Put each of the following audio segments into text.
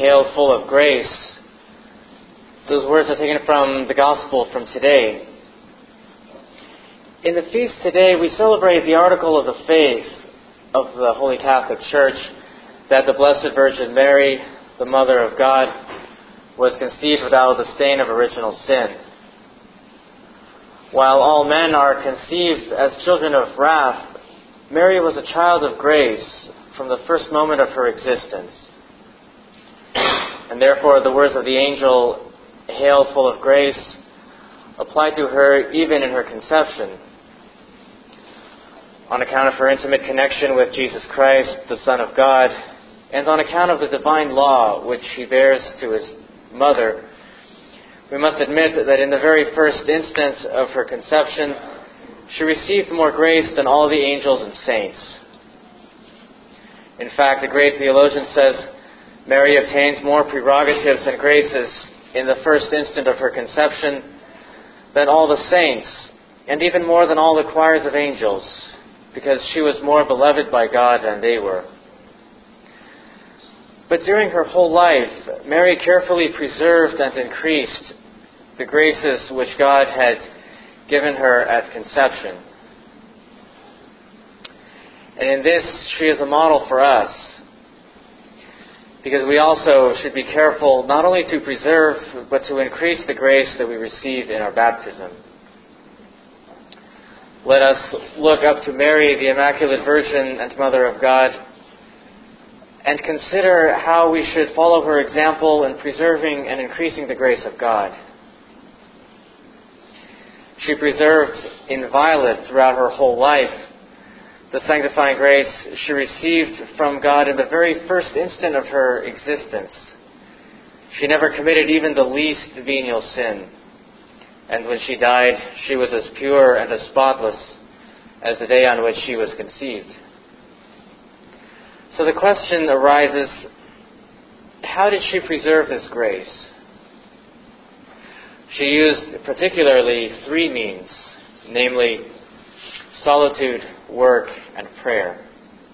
Hail, full of grace. Those words are taken from the Gospel from today. In the feast today, we celebrate the article of the faith of the Holy Catholic Church that the Blessed Virgin Mary, the Mother of God, was conceived without the stain of original sin. While all men are conceived as children of wrath, Mary was a child of grace from the first moment of her existence. And therefore the words of the angel, "Hail, full of grace," apply to her even in her conception. On account of her intimate connection with Jesus Christ, the Son of God, and on account of the divine law which he bears to his mother, we must admit that in the very first instant of her conception, she received more grace than all the angels and saints. In fact, the great theologian says, Mary obtains more prerogatives and graces in the first instant of her conception than all the saints, and even more than all the choirs of angels, because she was more beloved by God than they were. But during her whole life, Mary carefully preserved and increased the graces which God had given her at conception. And in this, she is a model for us, because we also should be careful not only to preserve, but to increase the grace that we receive in our baptism. Let us look up to Mary, the Immaculate Virgin and Mother of God, and consider how we should follow her example in preserving and increasing the grace of God. She preserved inviolate throughout her whole life the sanctifying grace she received from God in the very first instant of her existence. She never committed even the least venial sin. And when she died, she was as pure and as spotless as the day on which she was conceived. So the question arises, how did she preserve this grace? She used particularly three means, namely solitude, work, and prayer.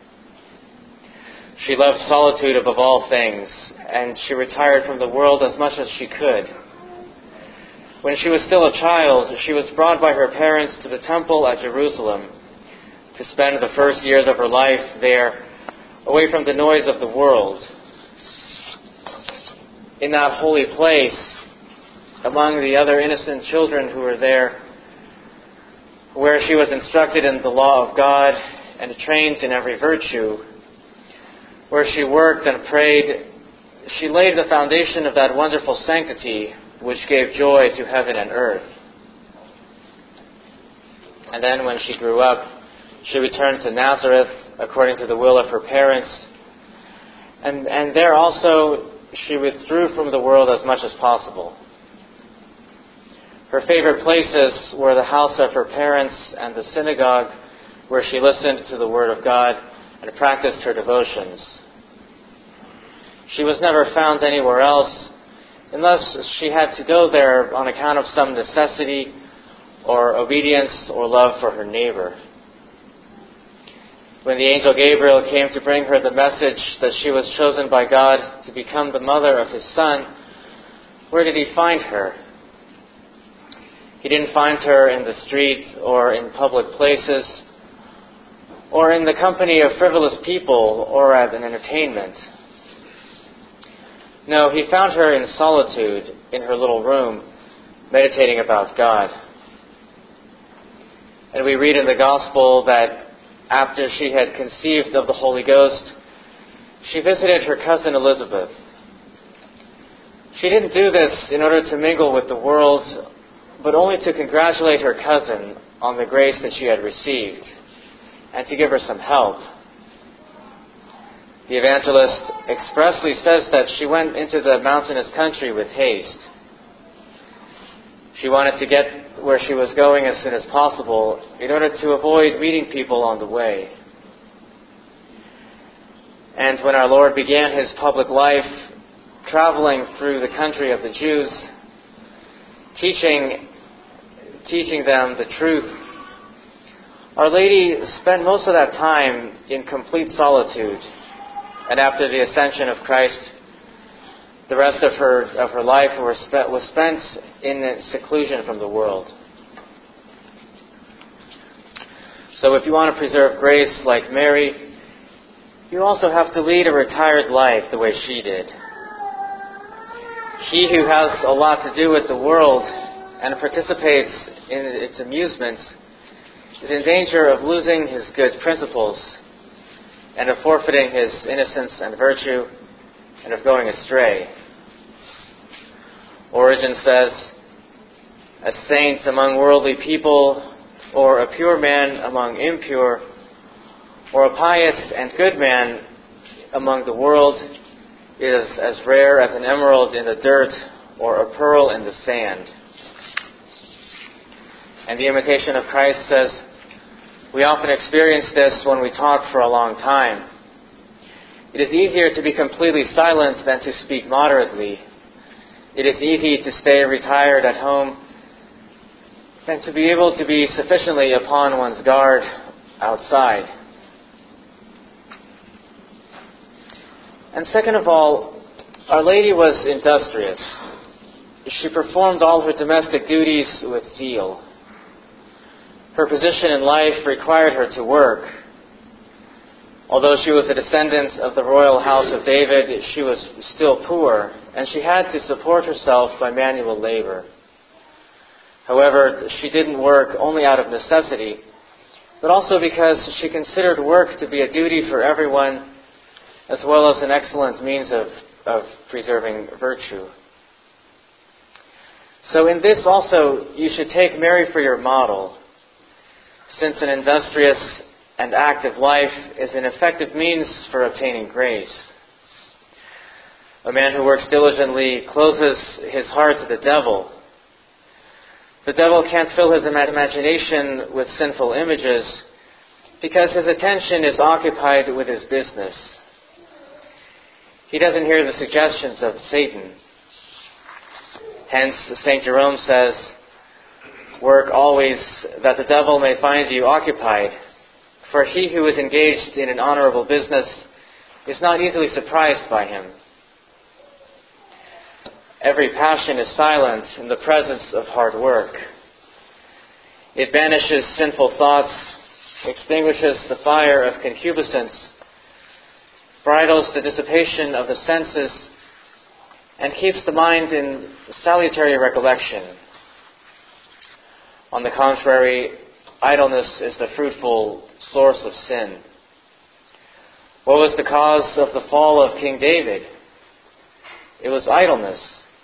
She loved solitude above all things, and she retired from the world as much as she could. When she was still a child, she was brought by her parents to the temple at Jerusalem to spend the first years of her life there, away from the noise of the world. In that holy place, among the other innocent children who were there, where she was instructed in the law of God and trained in every virtue, where she worked and prayed, she laid the foundation of that wonderful sanctity which gave joy to heaven and earth. And then when she grew up, she returned to Nazareth according to the will of her parents, and there also she withdrew from the world as much as possible. Her favorite places were the house of her parents and the synagogue, where she listened to the Word of God and practiced her devotions. She was never found anywhere else, unless she had to go there on account of some necessity or obedience or love for her neighbor. When the angel Gabriel came to bring her the message that she was chosen by God to become the mother of his Son, where did he find her? He didn't find her in the street or in public places or in the company of frivolous people or at an entertainment. No, he found her in solitude in her little room, meditating about God. And we read in the Gospel that after she had conceived of the Holy Ghost, she visited her cousin Elizabeth. She didn't do this in order to mingle with the world, but only to congratulate her cousin on the grace that she had received and to give her some help. The evangelist expressly says that she went into the mountainous country with haste. She wanted to get where she was going as soon as possible in order to avoid meeting people on the way. And when our Lord began his public life, traveling through the country of the Jews, teaching them the truth, Our Lady spent most of that time in complete solitude. And after the ascension of Christ, The rest of her life was spent in seclusion from the world. So if you want to preserve grace like Mary, you also have to lead a retired life the way she did. He who has a lot to do with the world and participates in its amusements is in danger of losing his good principles and of forfeiting his innocence and virtue and of going astray. Origen says, "A saint among worldly people, or a pure man among impure, or a pious and good man among the world is as rare as an emerald in the dirt or a pearl in the sand." And the Imitation of Christ says, "We often experience this when we talk for a long time. It is easier to be completely silent than to speak moderately. It is easy to stay retired at home than to be able to be sufficiently upon one's guard outside." And second of all, Our Lady was industrious. She performed all her domestic duties with zeal. Her position in life required her to work. Although she was a descendant of the royal house of David, she was still poor, and she had to support herself by manual labor. However, she didn't work only out of necessity, but also because she considered work to be a duty for everyone, as well as an excellent means of preserving virtue. So in this also, you should take Mary for your model, since an industrious and active life is an effective means for obtaining grace. A man who works diligently closes his heart to the devil. The devil can't fill his imagination with sinful images because his attention is occupied with his business. He doesn't hear the suggestions of Satan. Hence, St. Jerome says, "Work always that the devil may find you occupied, for he who is engaged in an honorable business is not easily surprised by him." Every passion is silent in the presence of hard work. It banishes sinful thoughts, extinguishes the fire of concupiscence, bridles the dissipation of the senses, and keeps the mind in salutary recollection. On the contrary, idleness is the fruitful source of sin. What was the cause of the fall of King David? It was idleness.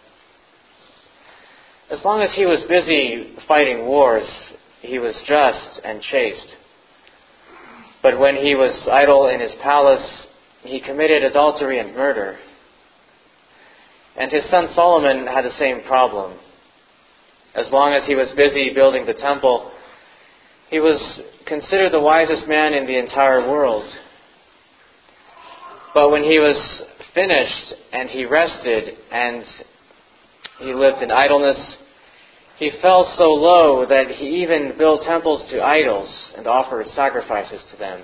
As long as he was busy fighting wars, he was just and chaste. But when he was idle in his palace, he committed adultery and murder. And his son Solomon had the same problem. As long as he was busy building the temple, he was considered the wisest man in the entire world. But when he was finished and he rested and he lived in idleness, he fell so low that he even built temples to idols and offered sacrifices to them.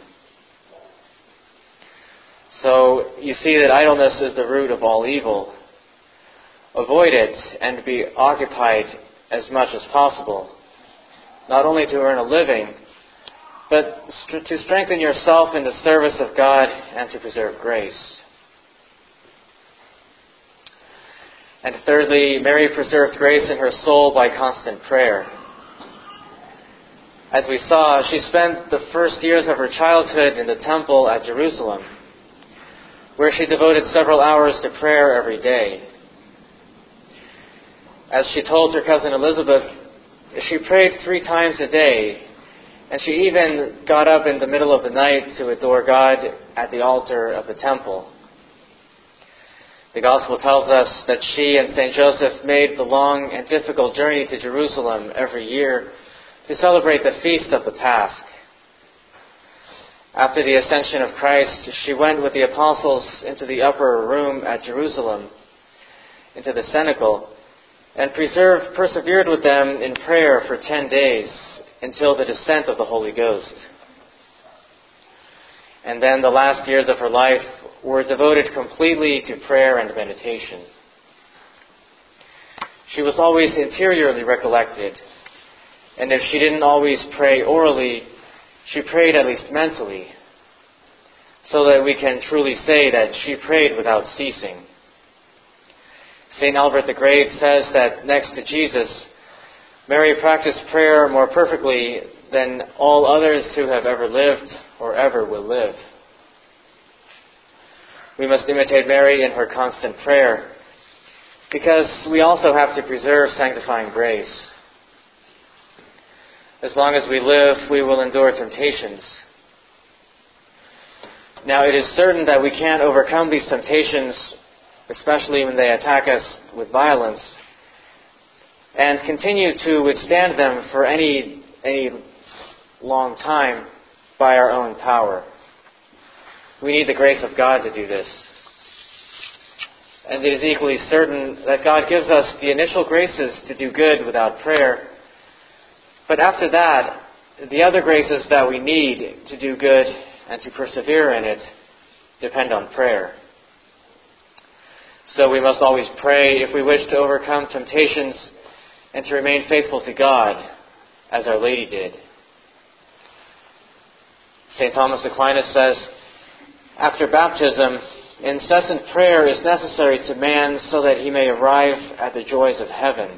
So you see that idleness is the root of all evil. Avoid it and be occupied as much as possible, not only to earn a living, but to strengthen yourself in the service of God and to preserve grace. And thirdly, Mary preserved grace in her soul by constant prayer. As we saw, she spent the first years of her childhood in the temple at Jerusalem, where she devoted several hours to prayer every day. As she told her cousin Elizabeth, she prayed 3 times a day, and she even got up in the middle of the night to adore God at the altar of the temple. The Gospel tells us that she and St. Joseph made the long and difficult journey to Jerusalem every year to celebrate the Feast of the Pasch. After the ascension of Christ, she went with the apostles into the upper room at Jerusalem, into the cenacle, and persevered with them in prayer for 10 days until the descent of the Holy Ghost. And then the last years of her life were devoted completely to prayer and meditation. She was always interiorly recollected. And if she didn't always pray orally, she prayed at least mentally, so that we can truly say that she prayed without ceasing. St. Albert the Great says that next to Jesus, Mary practiced prayer more perfectly than all others who have ever lived or ever will live. We must imitate Mary in her constant prayer, because we also have to preserve sanctifying grace. As long as we live, we will endure temptations. Now, it is certain that we can't overcome these temptations, especially when they attack us with violence, and continue to withstand them for any long time by our own power. We need the grace of God to do this. And it is equally certain that God gives us the initial graces to do good without prayer. But after that, the other graces that we need to do good and to persevere in it depend on prayer. So we must always pray if we wish to overcome temptations and to remain faithful to God, as Our Lady did. St. Thomas Aquinas says, after baptism, incessant prayer is necessary to man so that he may arrive at the joys of heaven.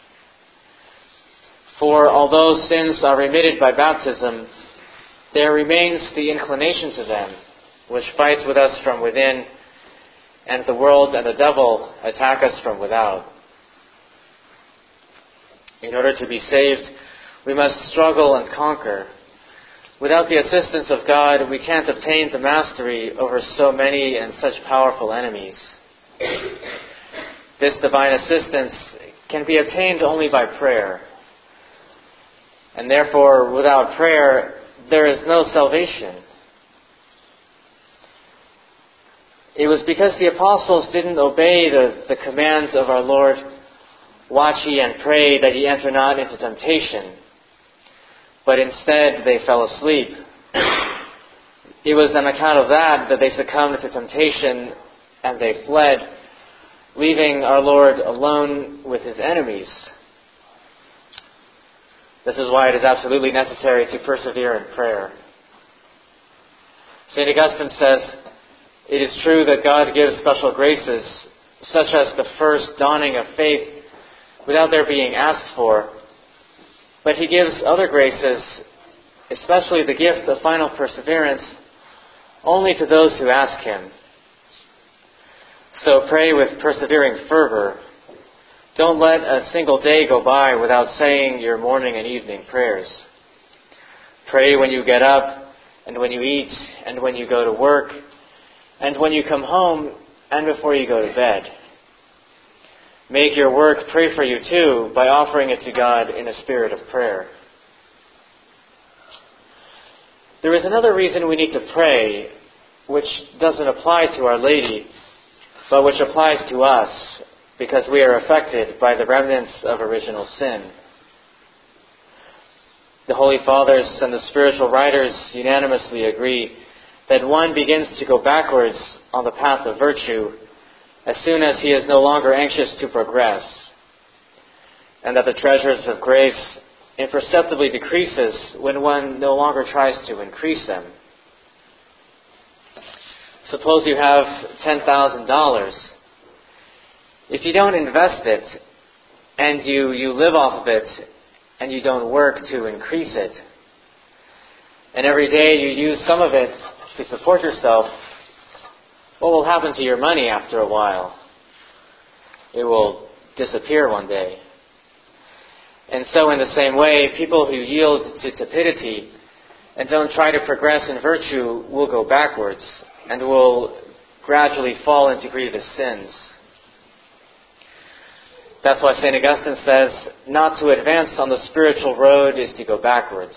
For although sins are remitted by baptism, there remains the inclination to them, which fights with us from within, and the world and the devil attack us from without. In order to be saved, we must struggle and conquer. Without the assistance of God, we can't obtain the mastery over so many and such powerful enemies. This divine assistance can be obtained only by prayer. And therefore, without prayer, there is no salvation. It was because the apostles didn't obey the commands of our Lord, watch ye and pray that ye enter not into temptation, but instead they fell asleep. It was on account of that they succumbed to temptation and they fled, leaving our Lord alone with his enemies. This is why it is absolutely necessary to persevere in prayer. St. Augustine says, it is true that God gives special graces, such as the first dawning of faith, without their being asked for. But he gives other graces, especially the gift of final perseverance, only to those who ask him. So pray with persevering fervor. Don't let a single day go by without saying your morning and evening prayers. Pray when you get up, and when you eat, and when you go to work, and when you come home, and before you go to bed. Make your work pray for you too by offering it to God in a spirit of prayer. There is another reason we need to pray, which doesn't apply to Our Lady, but which applies to us, because we are affected by the remnants of original sin. The Holy Fathers and the spiritual writers unanimously agree that one begins to go backwards on the path of virtue as soon as he is no longer anxious to progress, and that the treasures of grace imperceptibly decreases when one no longer tries to increase them. Suppose you have $10,000. If you don't invest it, and you live off of it, and you don't work to increase it, and every day you use some of it to support yourself, what will happen to your money after a while? It will disappear one day. And so in the same way, people who yield to tepidity and don't try to progress in virtue will go backwards and will gradually fall into grievous sins. That's why St. Augustine says, not to advance on the spiritual road is to go backwards.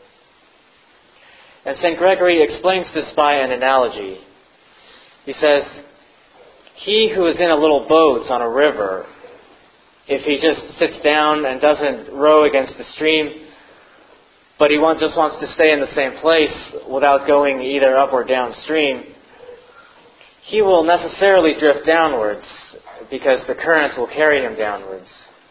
And St. Gregory explains this by an analogy. He says, he who is in a little boat on a river, if he just sits down and doesn't row against the stream, but he just wants to stay in the same place without going either up or downstream, he will necessarily drift downwards because the current will carry him downwards.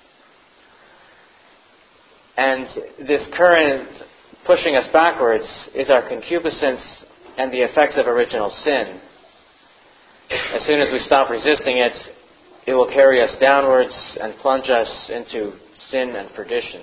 And this current pushing us backwards is our concupiscence and the effects of original sin. As soon as we stop resisting it, it will carry us downwards and plunge us into sin and perdition.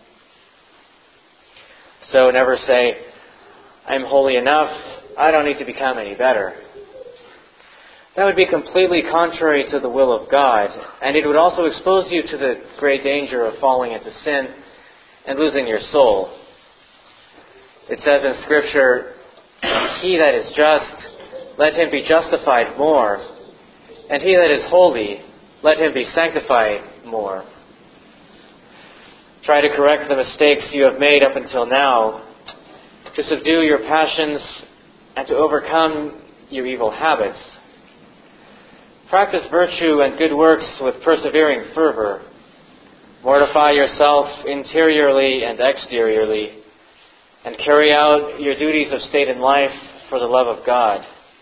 So never say, I'm holy enough, I don't need to become any better. That would be completely contrary to the will of God, and it would also expose you to the great danger of falling into sin and losing your soul. It says in Scripture, he that is just, let him be justified more, and he that is holy, let him be sanctified more. Try to correct the mistakes you have made up until now, to subdue your passions, and to overcome your evil habits. Practice virtue and good works with persevering fervor. Mortify yourself interiorly and exteriorly, and carry out your duties of state and life for the love of God.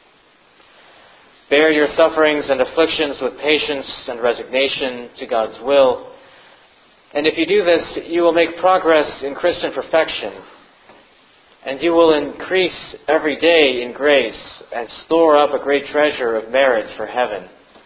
Bear your sufferings and afflictions with patience and resignation to God's will. And if you do this, you will make progress in Christian perfection, and you will increase every day in grace and store up a great treasure of merit for heaven.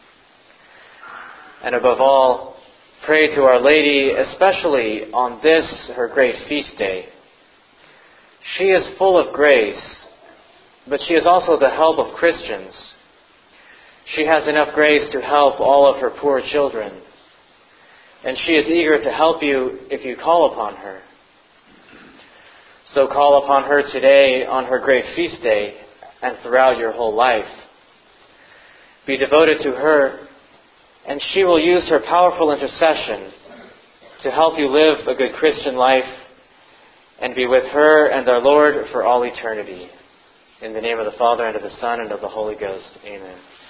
And above all, pray to Our Lady, especially on this, her great feast day. She is full of grace, but she is also the help of Christians. She has enough grace to help all of her poor children, and she is eager to help you if you call upon her. So call upon her today on her great feast day and throughout your whole life. Be devoted to her, and she will use her powerful intercession to help you live a good Christian life and be with her and our Lord for all eternity. In the name of the Father, and of the Son, and of the Holy Ghost. Amen.